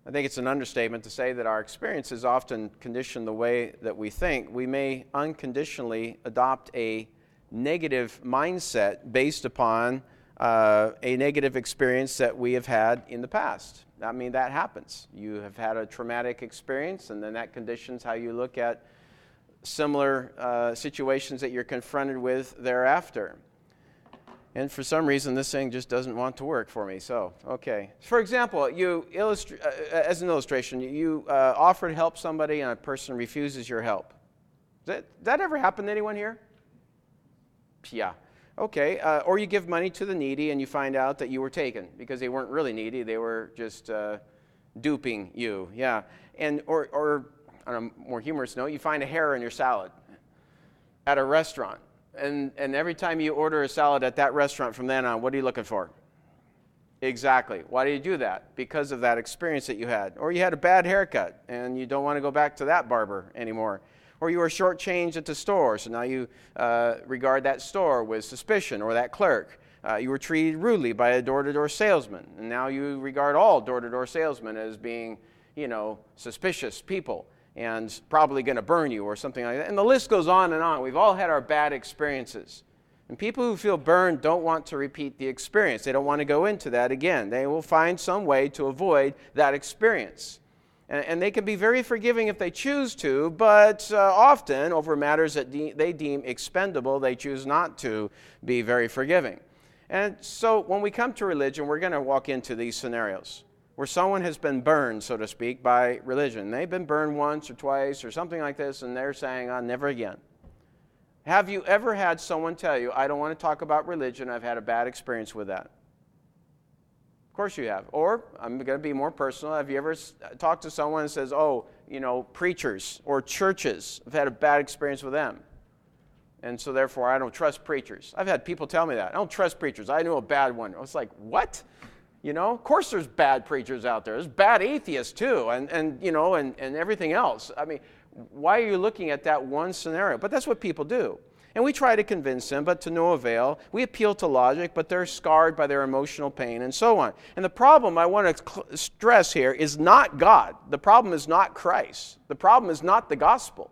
I think it's an understatement to say that our experiences often condition the way that we think. We may unconditionally adopt a negative mindset based upon a negative experience that we have had in the past. I mean, that happens. You have had a traumatic experience, and then that conditions how you look at similar situations that you're confronted with thereafter. And for some reason, this thing just doesn't want to work for me. So, okay. For example, as an illustration, you offer to help somebody and a person refuses your help. Does that ever happen to anyone here? Yeah. Okay. Or you give money to the needy and you find out that you were taken because they weren't really needy. They were just duping you. Yeah. And or on a more humorous note, you find a hair in your salad at a restaurant. And every time you order a salad at that restaurant from then on, what are you looking for? Exactly. Why do you do that? Because of that experience that you had. Or you had a bad haircut, and you don't want to go back to that barber anymore. Or you were shortchanged at the store, so now you regard that store with suspicion, or that clerk. You were treated rudely by a door-to-door salesman, and now you regard all door-to-door salesmen as being, suspicious people, and probably going to burn you or something like that. And the list goes on and on. We've all had our bad experiences. And people who feel burned don't want to repeat the experience. They don't want to go into that again. They will find some way to avoid that experience. And they can be very forgiving if they choose to, but often over matters that they deem expendable, they choose not to be very forgiving. And so when we come to religion, we're going to walk into these scenarios where someone has been burned, so to speak, by religion. They've been burned once or twice or something like this, and they're saying, never again. Have you ever had someone tell you, I don't want to talk about religion, I've had a bad experience with that? Of course you have. Or, I'm going to be more personal, have you ever talked to someone and says, preachers or churches, I've had a bad experience with them, and so therefore I don't trust preachers? I've had people tell me that. I don't trust preachers. I knew a bad one. I was like, what? Of course there's bad preachers out there. There's bad atheists too, and everything else. I mean, why are you looking at that one scenario? But that's what people do. And we try to convince them, but to no avail. We appeal to logic, but they're scarred by their emotional pain and so on. And the problem I want to stress here is not God. The problem is not Christ. The problem is not the gospel.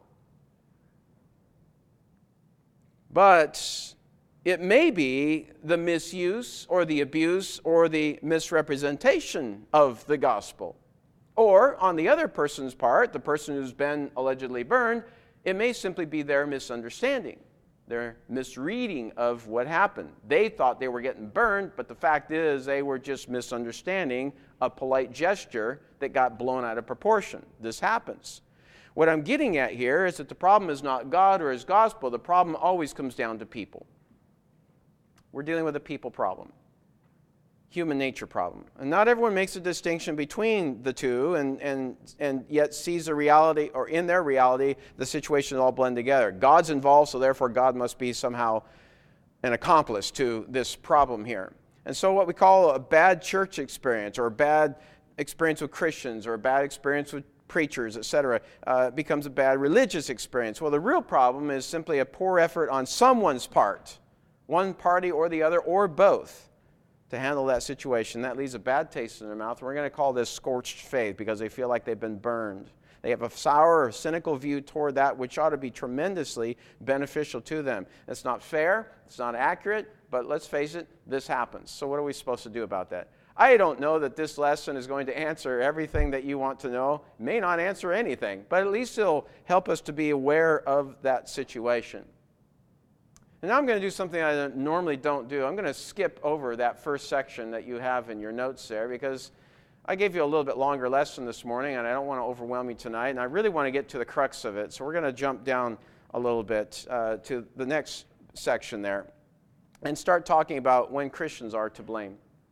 But it may be the misuse or the abuse or the misrepresentation of the gospel. Or, on the other person's part, the person who's been allegedly burned, it may simply be their misunderstanding, their misreading of what happened. They thought they were getting burned, but the fact is they were just misunderstanding a polite gesture that got blown out of proportion. This happens. What I'm getting at here is that the problem is not God or His gospel. The problem always comes down to people. We're dealing with a people problem, human nature problem. And not everyone makes a distinction between the two and yet sees the reality, or in their reality, the situation all blend together. God's involved, so therefore God must be somehow an accomplice to this problem here. And so what we call a bad church experience, or a bad experience with Christians, or a bad experience with preachers, etc., becomes a bad religious experience. Well, the real problem is simply a poor effort on someone's part, one party or the other, or both, to handle that situation. That leaves a bad taste in their mouth. We're going to call this scorched faith because they feel like they've been burned. They have a sour or cynical view toward that which ought to be tremendously beneficial to them. It's not fair, it's not accurate, but let's face it, this happens. So what are we supposed to do about that? I don't know that this lesson is going to answer everything that you want to know. It may not answer anything, but at least it'll help us to be aware of that situation. And now I'm going to do something I normally don't do. I'm going to skip over that first section that you have in your notes there because I gave you a little bit longer lesson this morning and I don't want to overwhelm you tonight, and I really want to get to the crux of it. So we're going to jump down a little bit to the next section there and start talking about when Christians are to blame.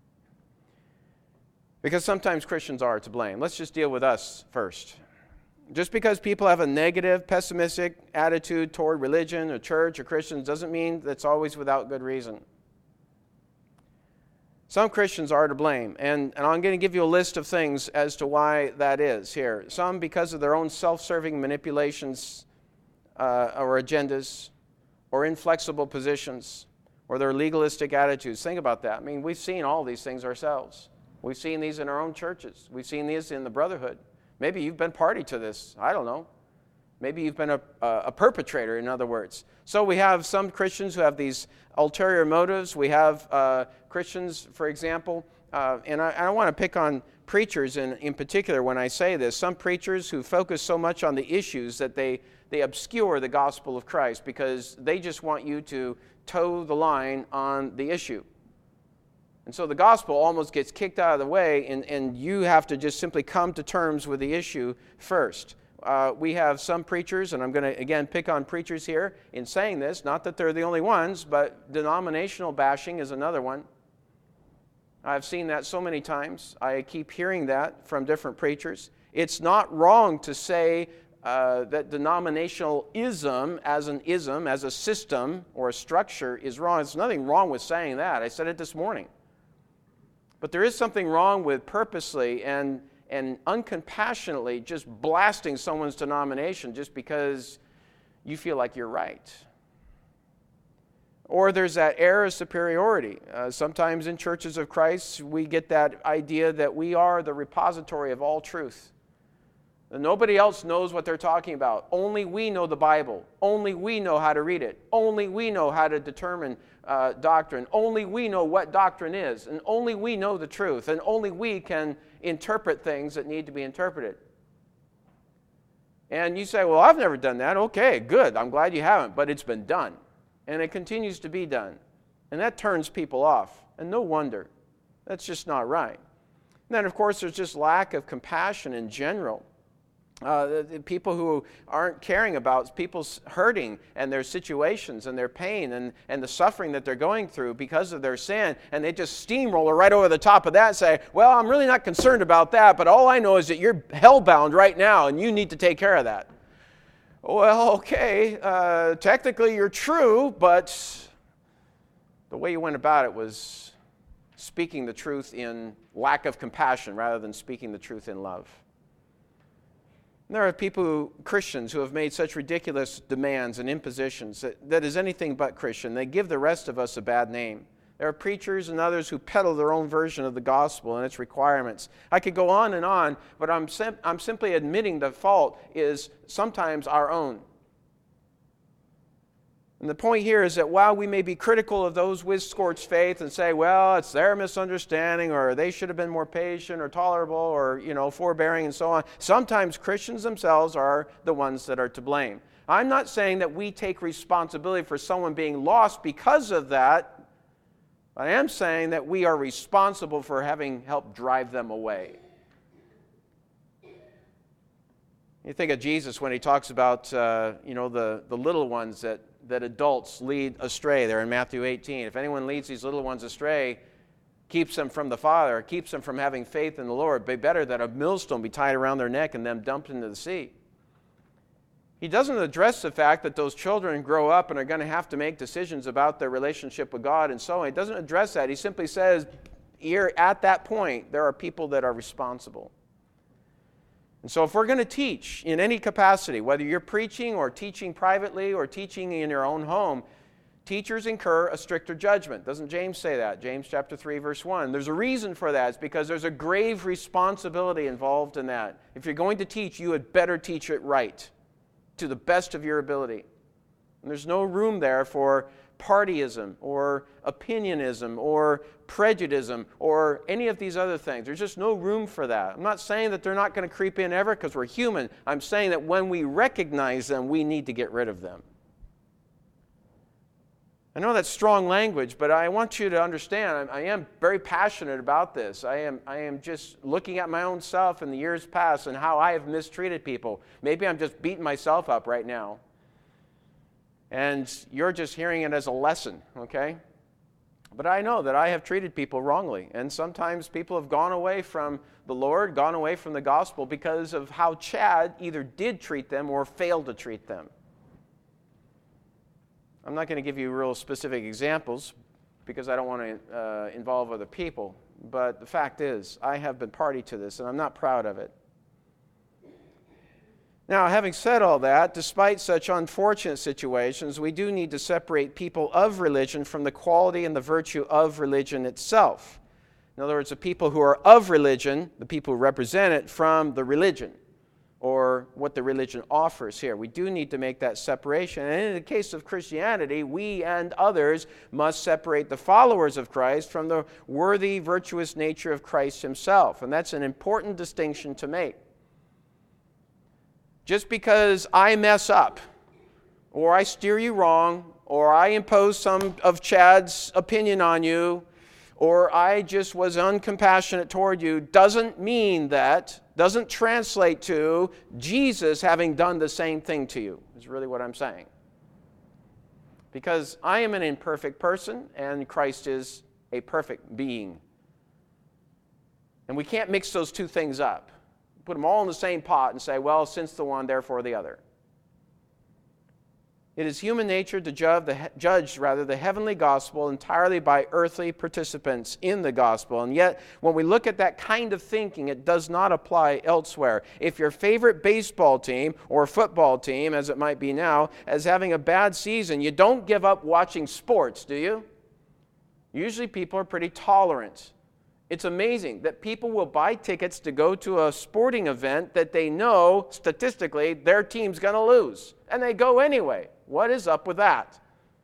Because sometimes Christians are to blame. Let's just deal with us first. Just because people have a negative, pessimistic attitude toward religion or church or Christians doesn't mean that's always without good reason. Some Christians are to blame, and I'm going to give you a list of things as to why that is here. Some because of their own self-serving manipulations or agendas, or inflexible positions, or their legalistic attitudes. Think about that. I mean, we've seen all these things ourselves. We've seen these in our own churches. We've seen these in the brotherhood. Maybe you've been party to this. I don't know. Maybe you've been a perpetrator, in other words. So we have some Christians who have these ulterior motives. We have Christians, for example, and I want to pick on preachers in particular when I say this. Some preachers who focus so much on the issues that they obscure the gospel of Christ because they just want you to toe the line on the issue. And so the gospel almost gets kicked out of the way, and you have to just simply come to terms with the issue first. We have some preachers, and I'm going to, again, pick on preachers here in saying this, not that they're the only ones, but denominational bashing is another one. I've seen that so many times. I keep hearing that from different preachers. It's not wrong to say that denominationalism as an ism, as a system or a structure is wrong. There's nothing wrong with saying that. I said it this morning. But there is something wrong with purposely and uncompassionately just blasting someone's denomination just because you feel like you're right. Or there's that air of superiority. Sometimes in churches of Christ, we get that idea that we are the repository of all truth. And nobody else knows what they're talking about. Only we know the Bible. Only we know how to read it. Only we know how to determine doctrine. Only we know what doctrine is. And only we know the truth. And only we can interpret things that need to be interpreted. And you say, well, I've never done that. Okay, good. I'm glad you haven't. But it's been done. And it continues to be done. And that turns people off. And no wonder. That's just not right. And then, of course, there's just lack of compassion in general. The people who aren't caring about people's hurting and their situations and their pain and the suffering that they're going through because of their sin, and they just steamroller right over the top of that and say, well, I'm really not concerned about that, but all I know is that you're hellbound right now and you need to take care of that. Well, okay, technically you're true, but the way you went about it was speaking the truth in lack of compassion rather than speaking the truth in love. And there are people, Christians, who have made such ridiculous demands and impositions that is anything but Christian. They give the rest of us a bad name. There are preachers and others who peddle their own version of the gospel and its requirements. I could go on, but I'm simply admitting the fault is sometimes our own. And the point here is that while we may be critical of those with scorched faith and say, well, it's their misunderstanding, or they should have been more patient or tolerable or, forbearing and so on, sometimes Christians themselves are the ones that are to blame. I'm not saying that we take responsibility for someone being lost because of that. I am saying that we are responsible for having helped drive them away. You think of Jesus when he talks about, the little ones that adults lead astray there in Matthew 18. If anyone leads these little ones astray, keeps them from the Father, keeps them from having faith in the Lord, it'd be better that a millstone be tied around their neck and them dumped into the sea. He doesn't address the fact that those children grow up and are going to have to make decisions about their relationship with God and so on. He doesn't address that. He simply says, here at that point, there are people that are responsible. And so if we're going to teach in any capacity, whether you're preaching or teaching privately or teaching in your own home, teachers incur a stricter judgment. Doesn't James say that? James chapter 3, verse 1. There's a reason for that. It's because there's a grave responsibility involved in that. If you're going to teach, you had better teach it right, to the best of your ability. And there's no room there for partyism or opinionism or prejudice or any of these other things. There's just no room for that. I'm not saying that they're not going to creep in ever because we're human. I'm saying that when we recognize them, we need to get rid of them. I know that's strong language, but I want you to understand I am very passionate about this. I am just looking at my own self in the years past and how I have mistreated people. Maybe I'm just beating myself up right now. And you're just hearing it as a lesson, okay? But I know that I have treated people wrongly. And sometimes people have gone away from the Lord, gone away from the gospel because of how Chad either did treat them or failed to treat them. I'm not going to give you real specific examples because I don't want to involve other people. But the fact is, I have been party to this, and I'm not proud of it. Now, having said all that, despite such unfortunate situations, we do need to separate people of religion from the quality and the virtue of religion itself. In other words, the people who are of religion, the people who represent it, from the religion, or what the religion offers here. We do need to make that separation. And in the case of Christianity, we and others must separate the followers of Christ from the worthy, virtuous nature of Christ himself. And that's an important distinction to make. Just because I mess up, or I steer you wrong, or I impose some of Chad's opinion on you, or I just was uncompassionate toward you, doesn't translate to Jesus having done the same thing to you, is really what I'm saying. Because I am an imperfect person, and Christ is a perfect being. And we can't mix those two things up. Put them all in the same pot and say, well, since the one, therefore the other. It is human nature to judge the heavenly gospel entirely by earthly participants in the gospel. And yet, when we look at that kind of thinking, it does not apply elsewhere. If your favorite baseball team or football team, as it might be now, is having a bad season, you don't give up watching sports, do you? Usually people are pretty tolerant. It's amazing that people will buy tickets to go to a sporting event that they know, statistically, their team's going to lose. And they go anyway. What is up with that?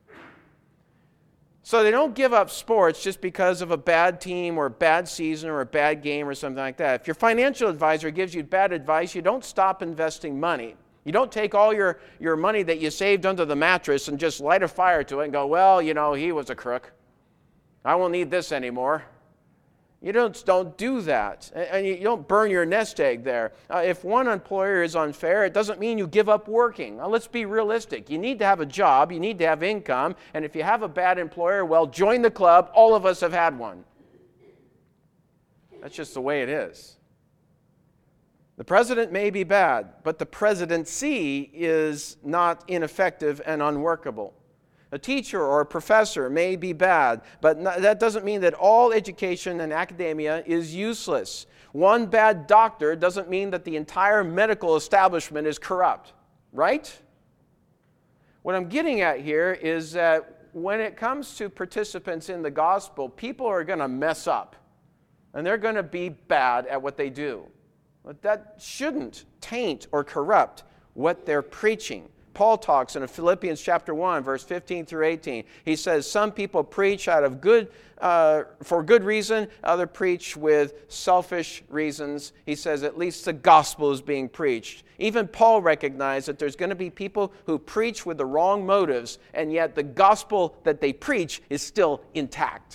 So they don't give up sports just because of a bad team or a bad season or a bad game or something like that. If your financial advisor gives you bad advice, you don't stop investing money. You don't take all your money that you saved under the mattress and just light a fire to it and go, well, he was a crook. I won't need this anymore. You don't do that, and you don't burn your nest egg there. If one employer is unfair, it doesn't mean you give up working. Now, let's be realistic. You need to have a job, you need to have income, and if you have a bad employer, well, join the club. All of us have had one. That's just the way it is. The president may be bad, but the presidency is not ineffective and unworkable. A teacher or a professor may be bad, but that doesn't mean that all education and academia is useless. One bad doctor doesn't mean that the entire medical establishment is corrupt, right? What I'm getting at here is that when it comes to participants in the gospel, people are going to mess up, and they're going to be bad at what they do. But that shouldn't taint or corrupt what they're preaching. Paul talks in Philippians chapter 1, verse 15 through 18. He says, some people preach for good reason, others preach with selfish reasons. He says at least the gospel is being preached. Even Paul recognized that there's going to be people who preach with the wrong motives, and yet the gospel that they preach is still intact.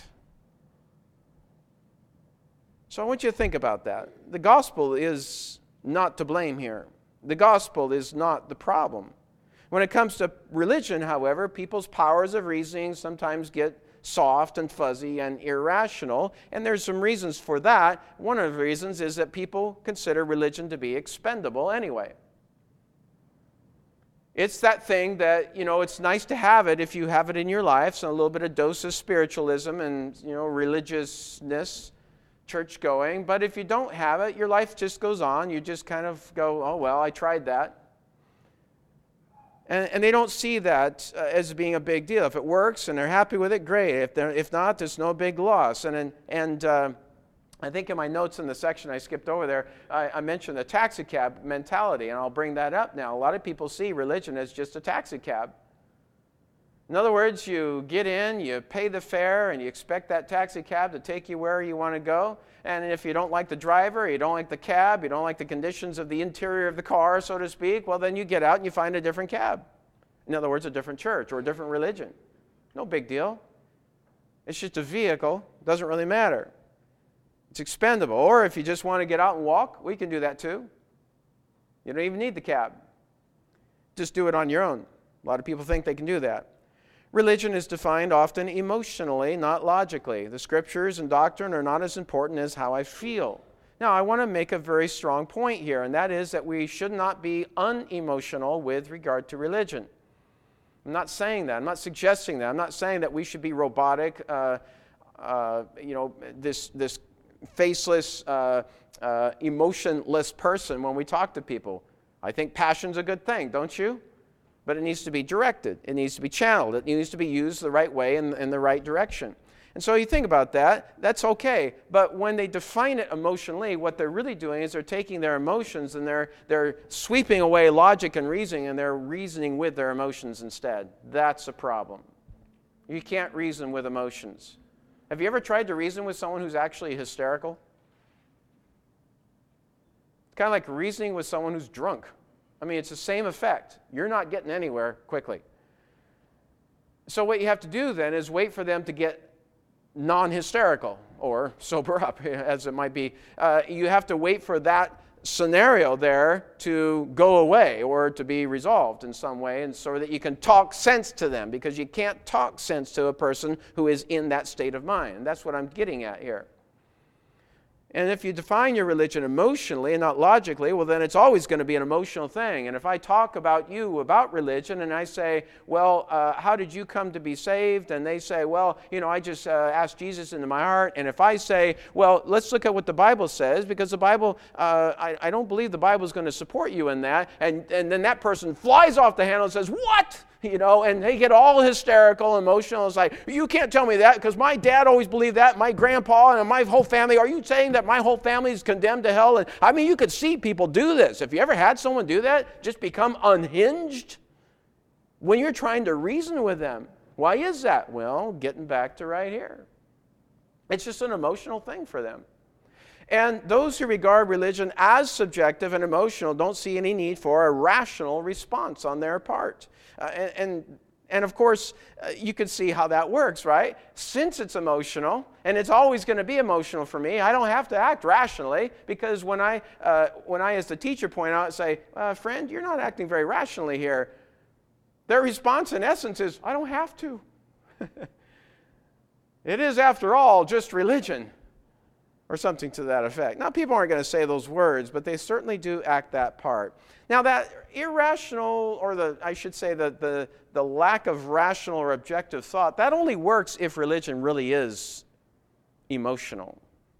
So I want you to think about that. The gospel is not to blame here. The gospel is not the problem. When it comes to religion, however, people's powers of reasoning sometimes get soft and fuzzy and irrational, and there's some reasons for that. One of the reasons is that people consider religion to be expendable anyway. It's that thing that, it's nice to have it if you have it in your life, so a little bit of dose of spiritualism and, religiousness, church going, but if you don't have it, your life just goes on. You just kind of go, oh, well, I tried that. And they don't see that as being a big deal. If it works and they're happy with it, great. If not, there's no big loss. And I think in my notes in the section I skipped over there, I mentioned the taxi cab mentality, and I'll bring that up now. A lot of people see religion as just a taxi cab. In other words, you get in, you pay the fare, and you expect that taxi cab to take you where you want to go. And if you don't like the driver, you don't like the cab, you don't like the conditions of the interior of the car, so to speak, well, then you get out and you find a different cab. In other words, a different church or a different religion. No big deal. It's just a vehicle. It doesn't really matter. It's expendable. Or if you just want to get out and walk, we can do that too. You don't even need the cab. Just do it on your own. A lot of people think they can do that. Religion is defined often emotionally, not logically. The scriptures and doctrine are not as important as how I feel. Now, I want to make a very strong point here, and that is that we should not be unemotional with regard to religion. I'm not saying that. I'm not suggesting that. I'm not saying that we should be robotic, this faceless, emotionless person when we talk to people. I think passion's a good thing, don't you? But it needs to be directed. It needs to be channeled. It needs to be used the right way in the right direction. And so you think about that, that's okay. But when they define it emotionally, what they're really doing is they're taking their emotions and they're sweeping away logic and reasoning, and they're reasoning with their emotions instead. That's a problem. You can't reason with emotions. Have you ever tried to reason with someone who's actually hysterical? It's kind of like reasoning with someone who's drunk. I mean, it's the same effect. You're not getting anywhere quickly. So what you have to do then is wait for them to get non-hysterical or sober up, as it might be. You have to wait for that scenario there to go away or to be resolved in some way, and so that you can talk sense to them, because you can't talk sense to a person who is in that state of mind. And that's what I'm getting at here. And if you define your religion emotionally and not logically, well, then it's always going to be an emotional thing. And if I talk about you, about religion, and I say, well, how did you come to be saved? And they say, well, I just asked Jesus into my heart. And if I say, well, let's look at what the Bible says, because the Bible, I don't believe the Bible is going to support you in that. And then that person flies off the handle and says, what? And they get all hysterical, emotional. It's like, you can't tell me that, because my dad always believed that, my grandpa and my whole family. Are you saying that my whole family is condemned to hell? And I mean, you could see people do this. If you ever had someone do that, just become unhinged when you're trying to reason with them. Why is that? Well, getting back to right here. It's just an emotional thing for them. And those who regard religion as subjective and emotional don't see any need for a rational response on their part. And of course, you can see how that works, right? Since it's emotional, and it's always going to be emotional for me, I don't have to act rationally, because when I as the teacher, point out and say, friend, you're not acting very rationally here, their response in essence is, I don't have to. It is, after all, just religion, or something to that effect. Now, people aren't going to say those words, but they certainly do act that part. Now, that irrational, or the lack of rational or objective thought, that only works if religion really is emotional.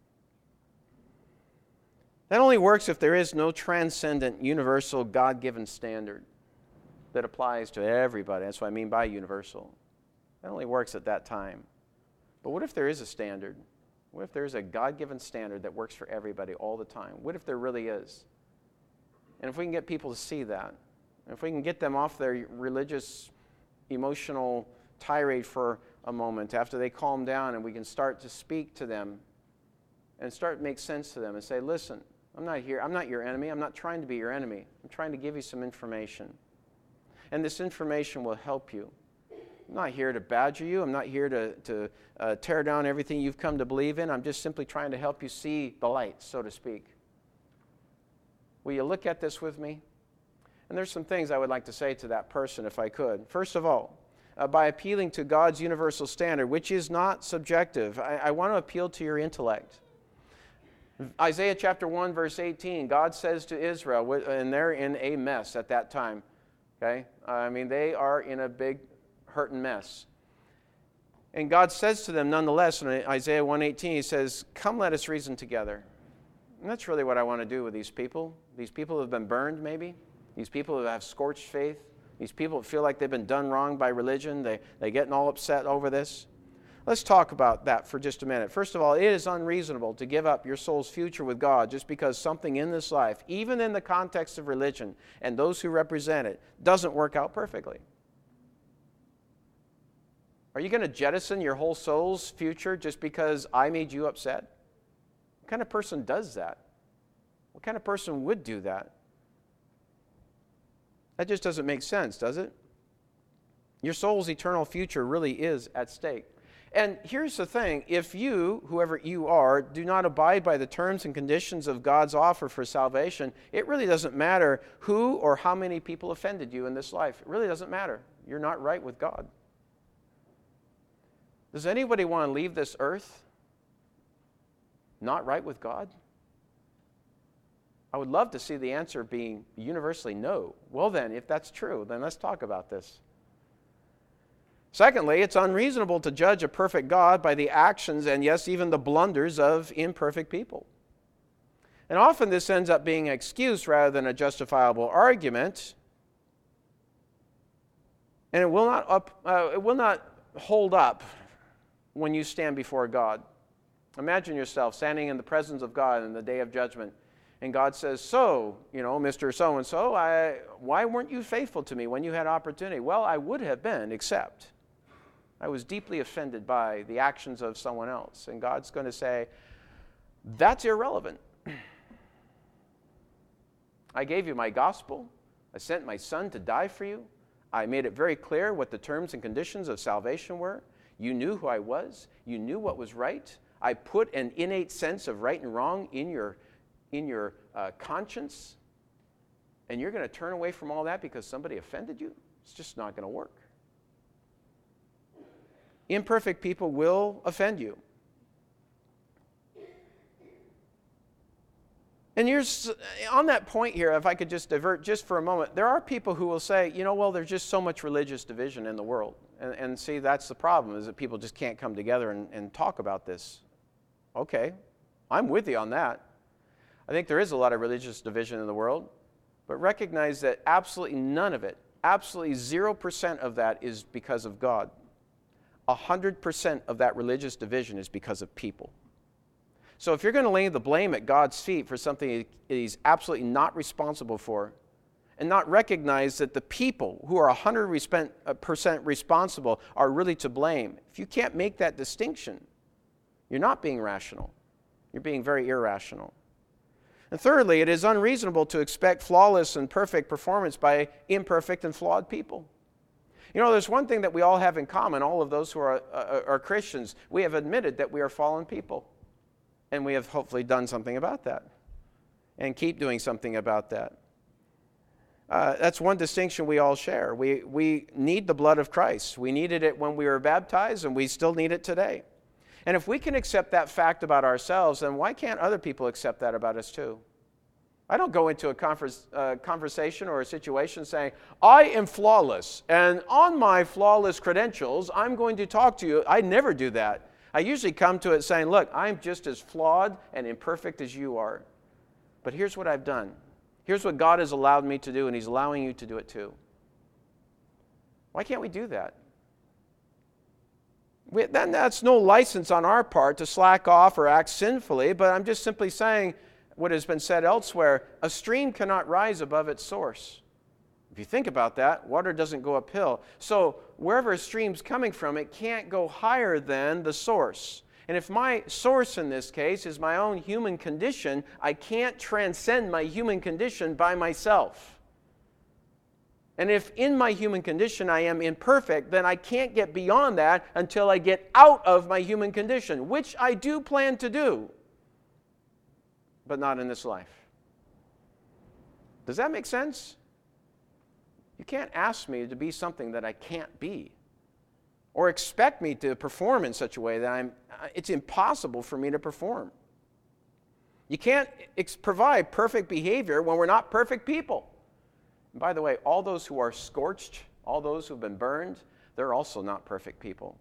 That only works if there is no transcendent, universal, God-given standard that applies to everybody. That's what I mean by universal. That only works at that time. But what if there is a standard? What if there's a God-given standard that works for everybody all the time? What if there really is? And if we can get people to see that, and if we can get them off their religious, emotional tirade for a moment after they calm down, and we can start to speak to them and start to make sense to them and say, listen, I'm not your enemy. I'm not trying to be your enemy. I'm trying to give you some information. And this information will help you. I'm not here to badger you. I'm not here to tear down everything you've come to believe in. I'm just simply trying to help you see the light, so to speak. Will you look at this with me? And there's some things I would like to say to that person if I could. First of all, by appealing to God's universal standard, which is not subjective, I want to appeal to your intellect. Isaiah chapter 1, verse 18, God says to Israel, and they're in a mess at that time. Okay? I mean, they are in a big hurting mess. And God says to them nonetheless in Isaiah 1:18, he says, come, let us reason together. And that's really what I want to do with these people. These people who have been burned, maybe. These people who have scorched faith. These people who feel like they've been done wrong by religion. They're getting all upset over this. Let's talk about that for just a minute. First of all, it is unreasonable to give up your soul's future with God just because something in this life, even in the context of religion and those who represent it, doesn't work out perfectly. Are you going to jettison your whole soul's future just because I made you upset? What kind of person does that? What kind of person would do that? That just doesn't make sense, does it? Your soul's eternal future really is at stake. And here's the thing. If you, whoever you are, do not abide by the terms and conditions of God's offer for salvation, it really doesn't matter who or how many people offended you in this life. It really doesn't matter. You're not right with God. Does anybody want to leave this earth not right with God? I would love to see the answer being universally no. Well then, if that's true, then let's talk about this. Secondly, it's unreasonable to judge a perfect God by the actions and, yes, even the blunders of imperfect people. And often this ends up being an excuse rather than a justifiable argument. And it will not hold up when you stand before God. Imagine yourself standing in the presence of God in the day of judgment, and God says, so, Mr. So-and-so, why weren't you faithful to me when you had opportunity? Well, I would have been, except I was deeply offended by the actions of someone else. And God's going to say, that's irrelevant. I gave you my gospel. I sent my son to die for you. I made it very clear what the terms and conditions of salvation were. You knew who I was. You knew what was right. I put an innate sense of right and wrong in your conscience. And you're going to turn away from all that because somebody offended you? It's just not going to work. Imperfect people will offend you. And on that point here, if I could just divert just for a moment, there are people who will say, there's just so much religious division in the world. And see, that's the problem, is that people just can't come together and talk about this. Okay, I'm with you on that. I think there is a lot of religious division in the world, but recognize that absolutely none of it, absolutely 0% of that is because of God. 100% of that religious division is because of people. So if you're going to lay the blame at God's feet for something He's absolutely not responsible for, and not recognize that the people who are 100% responsible are really to blame, if you can't make that distinction, you're not being rational. You're being very irrational. And thirdly, it is unreasonable to expect flawless and perfect performance by imperfect and flawed people. There's one thing that we all have in common, all of those who are Christians. We have admitted that we are fallen people. And we have hopefully done something about that. And keep doing something about that. That's one distinction we all share. We need the blood of Christ. We needed it when we were baptized, and we still need it today. And if we can accept that fact about ourselves, then why can't other people accept that about us too? I don't go into a conversation or a situation saying, I am flawless, and on my flawless credentials, I'm going to talk to you. I never do that. I usually come to it saying, look, I'm just as flawed and imperfect as you are. But here's what I've done. Here's what God has allowed me to do, and He's allowing you to do it too. Why can't we do that? Then that's no license on our part to slack off or act sinfully, but I'm just simply saying what has been said elsewhere, a stream cannot rise above its source. If you think about that, water doesn't go uphill. So wherever a stream's coming from, it can't go higher than the source. And if my source in this case is my own human condition, I can't transcend my human condition by myself. And if in my human condition I am imperfect, then I can't get beyond that until I get out of my human condition, which I do plan to do, but not in this life. Does that make sense? You can't ask me to be something that I can't be, or expect me to perform in such a way that it's impossible for me to perform. You can't provide perfect behavior when we're not perfect people. And by the way, all those who are scorched, all those who've been burned, they're also not perfect people.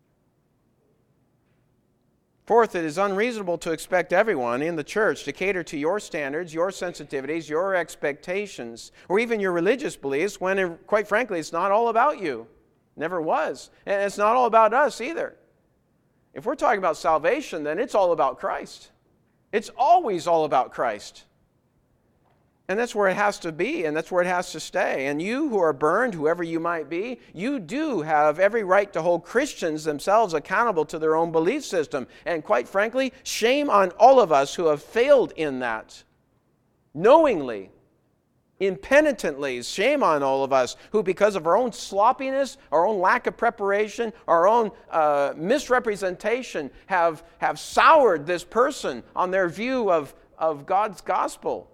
Fourth, it is unreasonable to expect everyone in the church to cater to your standards, your sensitivities, your expectations, or even your religious beliefs when, quite frankly, it's not all about you. Never was. And it's not all about us either. If we're talking about salvation, then it's all about Christ. It's always all about Christ. And that's where it has to be, and that's where it has to stay. And you who are burned, whoever you might be, you do have every right to hold Christians themselves accountable to their own belief system. And quite frankly, shame on all of us who have failed in that. Knowingly, impenitently, shame on all of us who, because of our own sloppiness, our own lack of preparation, our own misrepresentation, have soured this person on their view of God's gospel.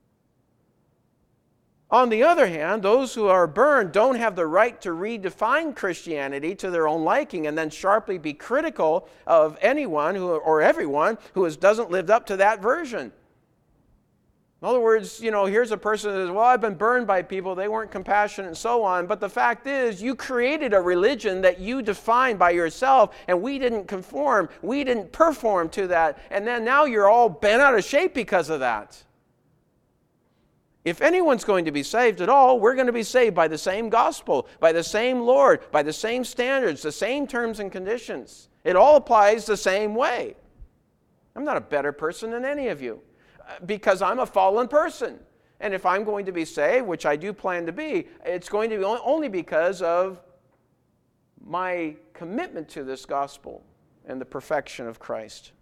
On the other hand, those who are burned don't have the right to redefine Christianity to their own liking and then sharply be critical of anyone or everyone who doesn't live up to that version. In other words, here's a person that says, well, I've been burned by people, they weren't compassionate and so on. But the fact is, you created a religion that you defined by yourself, and we didn't conform, we didn't perform to that. And then now you're all bent out of shape because of that. If anyone's going to be saved at all, we're going to be saved by the same gospel, by the same Lord, by the same standards, the same terms and conditions. It all applies the same way. I'm not a better person than any of you because I'm a fallen person. And if I'm going to be saved, which I do plan to be, it's going to be only because of my commitment to this gospel and the perfection of Christ.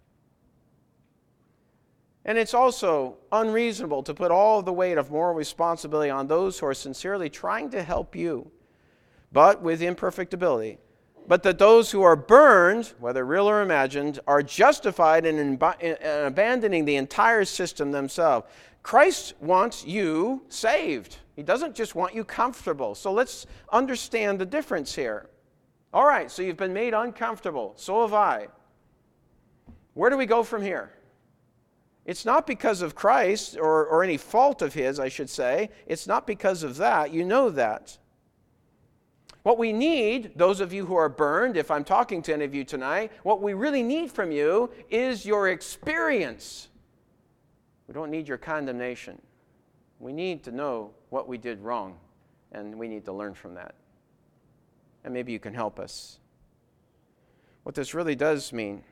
And it's also unreasonable to put all of the weight of moral responsibility on those who are sincerely trying to help you, but with imperfect ability. But that those who are burned, whether real or imagined, are justified in abandoning the entire system themselves. Christ wants you saved. He doesn't just want you comfortable. So let's understand the difference here. All right, so you've been made uncomfortable. So have I. Where do we go from here? It's not because of Christ or any fault of His, I should say. It's not because of that. You know that. What we need, those of you who are burned, if I'm talking to any of you tonight, what we really need from you is your experience. We don't need your condemnation. We need to know what we did wrong, and we need to learn from that. And maybe you can help us. What this really does mean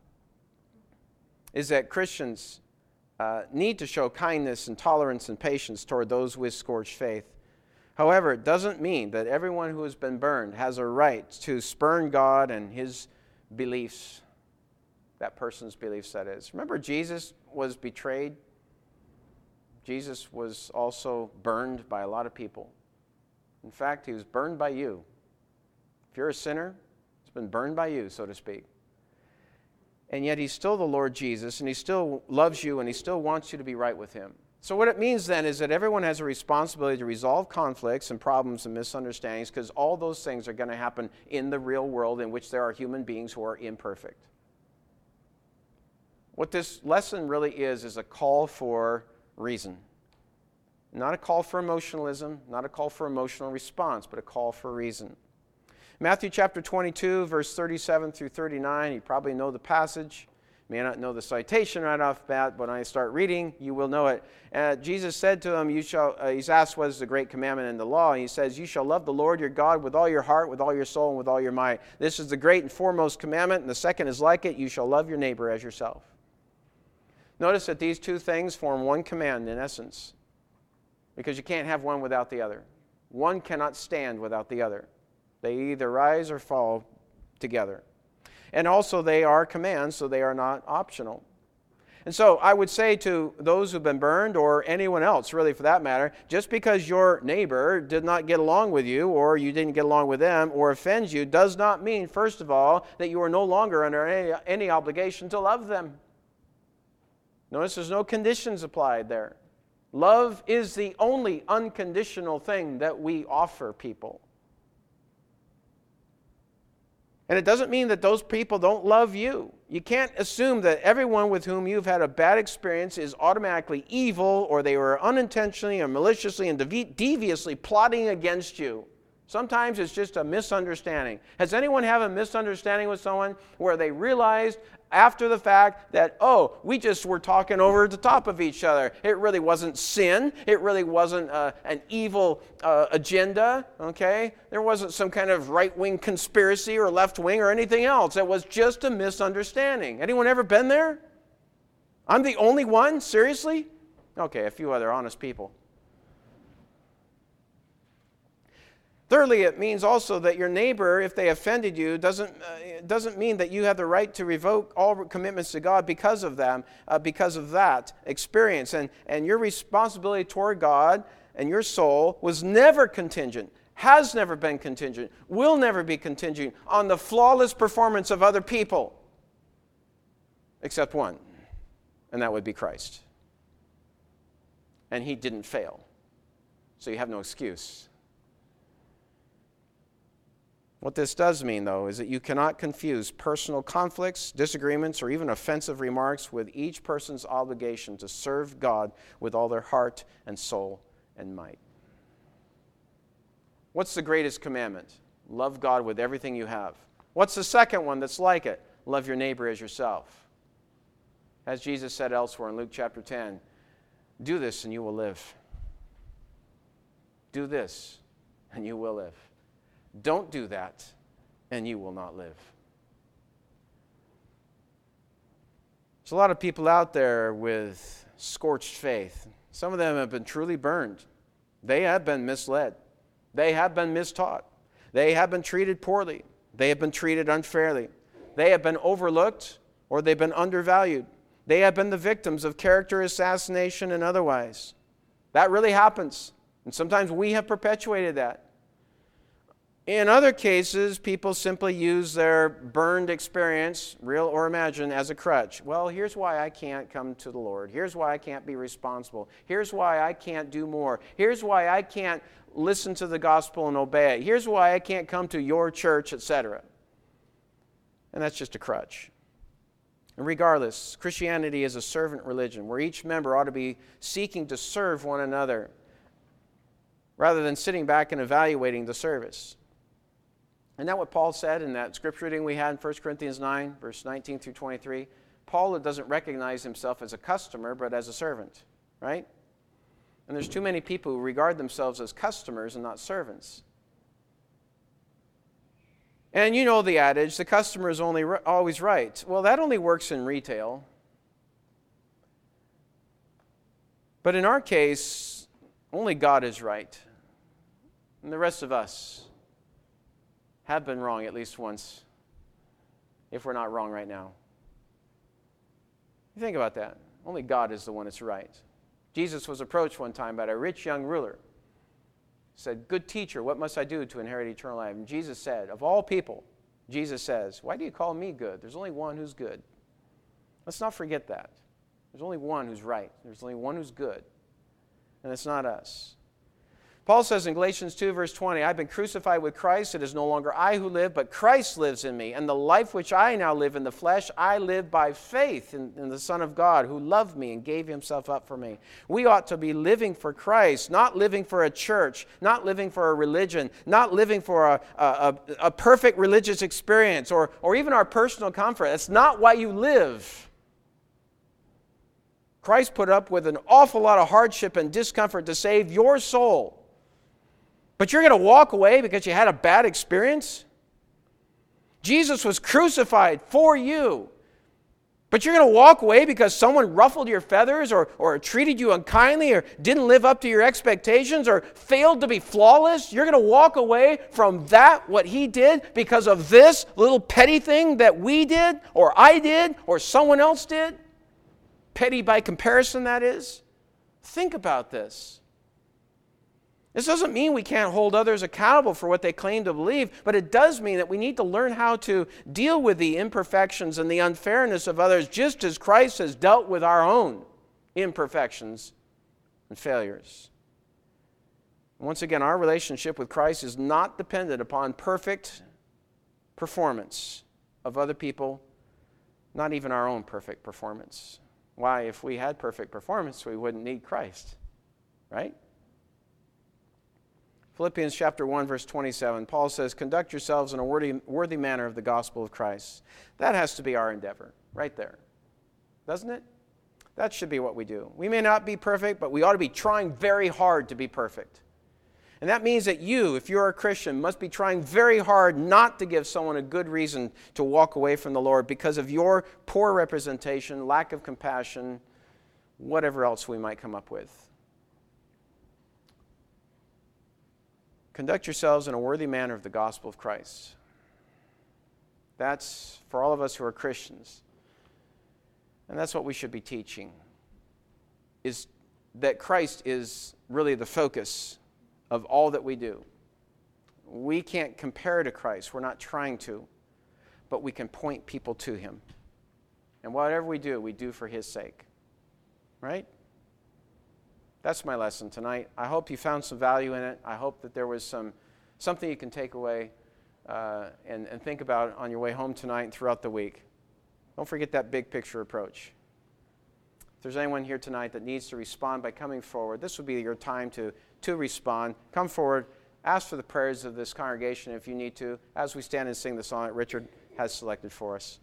is that Christians need to show kindness and tolerance and patience toward those with scorched faith. However, it doesn't mean that everyone who has been burned has a right to spurn God and His beliefs, that person's beliefs, that is. Remember, Jesus was betrayed. Jesus was also burned by a lot of people. In fact, He was burned by you. If you're a sinner, it's been burned by you, so to speak. And yet He's still the Lord Jesus, and He still loves you, and He still wants you to be right with Him. So what it means then is that everyone has a responsibility to resolve conflicts and problems and misunderstandings, because all those things are going to happen in the real world in which there are human beings who are imperfect. What this lesson really is a call for reason. Not a call for emotionalism, not a call for emotional response, but a call for reason. Matthew chapter 22, verse 37 through 39, you probably know the passage. You may not know the citation right off the bat, but when I start reading, you will know it. Jesus said to him, he's asked what is the great commandment in the law, and he says, you shall love the Lord your God with all your heart, with all your soul, and with all your might. This is the great and foremost commandment, and the second is like it, you shall love your neighbor as yourself. Notice that these two things form one command in essence, because you can't have one without the other. One cannot stand without the other. They either rise or fall together. And also they are commands, so they are not optional. And so I would say to those who've been burned, or anyone else really for that matter, just because your neighbor did not get along with you, or you didn't get along with them, or offends you, does not mean, first of all, that you are no longer under any obligation to love them. Notice there's no conditions applied there. Love is the only unconditional thing that we offer people. And it doesn't mean that those people don't love you. You can't assume that everyone with whom you've had a bad experience is automatically evil, or they were unintentionally or maliciously and deviously plotting against you. Sometimes it's just a misunderstanding. Has anyone had a misunderstanding with someone where they realized after the fact that, oh, we just were talking over the top of each other? It really wasn't sin. It really wasn't an evil agenda, okay? There wasn't some kind of right-wing conspiracy or left-wing or anything else. It was just a misunderstanding. Anyone ever been there? I'm the only one? Seriously? Okay, a few other honest people. Thirdly, it means also that your neighbor, if they offended you, doesn't mean that you have the right to revoke all commitments to God because of them, because of that experience. And your responsibility toward God and your soul was never contingent, has never been contingent, will never be contingent on the flawless performance of other people, except one, and that would be Christ. And He didn't fail, so you have no excuse. What this does mean, though, is that you cannot confuse personal conflicts, disagreements, or even offensive remarks with each person's obligation to serve God with all their heart and soul and might. What's the greatest commandment? Love God with everything you have. What's the second one that's like it? Love your neighbor as yourself. As Jesus said elsewhere in Luke chapter 10, do this and you will live. Do this and you will live. Don't do that, and you will not live. There's a lot of people out there with scorched faith. Some of them have been truly burned. They have been misled. They have been mistaught. They have been treated poorly. They have been treated unfairly. They have been overlooked or they've been undervalued. They have been the victims of character assassination and otherwise. That really happens. And sometimes we have perpetuated that. In other cases, people simply use their burned experience, real or imagined, as a crutch. Well, here's why I can't come to the Lord. Here's why I can't be responsible. Here's why I can't do more. Here's why I can't listen to the gospel and obey it. Here's why I can't come to your church, etc. And that's just a crutch. And regardless, Christianity is a servant religion where each member ought to be seeking to serve one another rather than sitting back and evaluating the service. Isn't that what Paul said in that scripture reading we had in 1 Corinthians 9, verse 19 through 23? Paul doesn't recognize himself as a customer, but as a servant, right? And there's too many people who regard themselves as customers and not servants. And you know the adage, the customer is always right. Well, that only works in retail. But in our case, only God is right. And the rest of us have been wrong at least once, if we're not wrong right now. You think about that. Only God is the one that's right. Jesus was approached one time by a rich young ruler. He said, "Good teacher, what must I do to inherit eternal life?" And Jesus said, of all people, Jesus says, "Why do you call me good? There's only one who's good." Let's not forget that. There's only one who's right. There's only one who's good. And it's not us. Paul says in Galatians 2, verse 20, "I've been crucified with Christ. It is no longer I who live, but Christ lives in me. And the life which I now live in the flesh, I live by faith in the Son of God, who loved me and gave himself up for me." We ought to be living for Christ, not living for a church, not living for a religion, not living for a perfect religious experience or even our personal comfort. That's not why you live. Christ put up with an awful lot of hardship and discomfort to save your soul. But you're going to walk away because you had a bad experience? Jesus was crucified for you. But you're going to walk away because someone ruffled your feathers or treated you unkindly or didn't live up to your expectations or failed to be flawless? You're going to walk away from that, what he did, because of this little petty thing that we did or I did or someone else did? Petty by comparison, that is. Think about this. This doesn't mean we can't hold others accountable for what they claim to believe, but it does mean that we need to learn how to deal with the imperfections and the unfairness of others just as Christ has dealt with our own imperfections and failures. Once again, our relationship with Christ is not dependent upon perfect performance of other people, not even our own perfect performance. Why, if we had perfect performance, we wouldn't need Christ, right? Philippians chapter 1, verse 27, Paul says, "Conduct yourselves in a worthy manner of the gospel of Christ." That has to be our endeavor, right there. Doesn't it? That should be what we do. We may not be perfect, but we ought to be trying very hard to be perfect. And that means that you, if you're a Christian, must be trying very hard not to give someone a good reason to walk away from the Lord because of your poor representation, lack of compassion, whatever else we might come up with. Conduct yourselves in a worthy manner of the gospel of Christ. That's for all of us who are Christians. And that's what we should be teaching, is that Christ is really the focus of all that we do. We can't compare to Christ. We're not trying to. But we can point people to him. And whatever we do for his sake. Right? That's my lesson tonight. I hope you found some value in it. I hope that there was something you can take away and think about on your way home tonight and throughout the week. Don't forget that big picture approach. If there's anyone here tonight that needs to respond by coming forward, this would be your time to respond. Come forward. Ask for the prayers of this congregation if you need to, as we stand and sing the song that Richard has selected for us.